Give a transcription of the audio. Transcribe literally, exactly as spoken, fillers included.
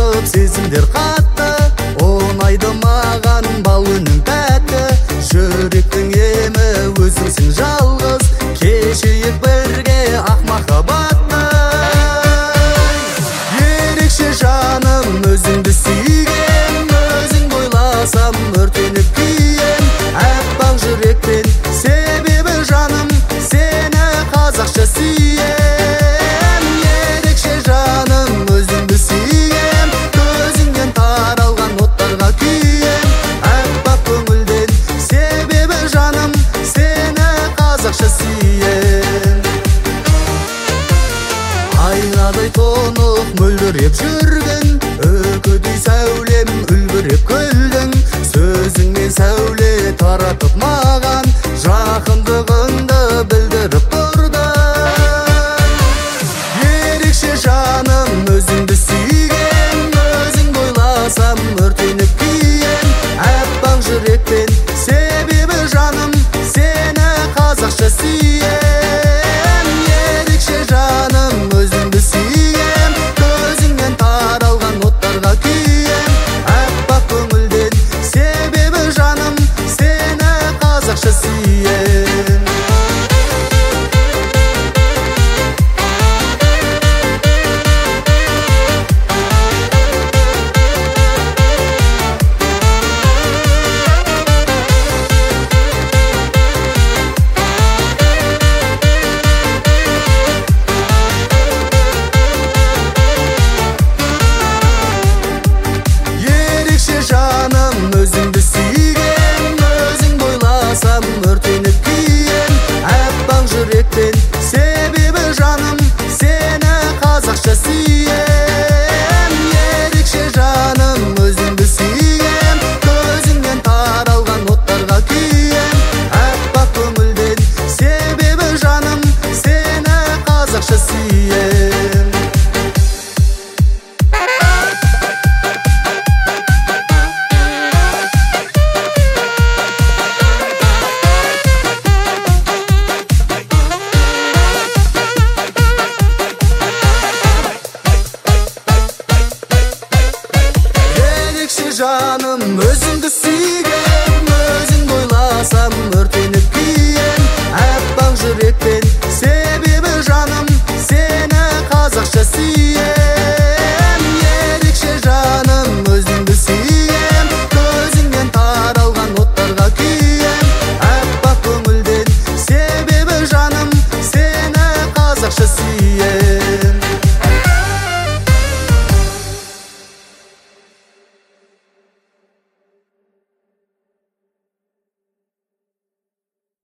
тартып сезімдер қатты, оңайды маған бал үнің тәтті. Жүректің емі өзіңсің жалғыз, кешейік бірге ақ махаббатты. Ерекше жаным өзіңді сүйгем, өзіңді ойласам өртеніп күйем. Аппақ жүрекпен себебі жаным сені қазақша сүйем. Ерекше жаным өзіңді сүйгем, көзіңнен таралған оттарға күйем. Аппақ көңілден себебі жаным сені қазақша сүйем. Айнадай тұнық мөлдіреп жүргін, үкідей сәулем үлбіреп күлдің. Сөзіңмен сәуле таратып маған, жақындығыңды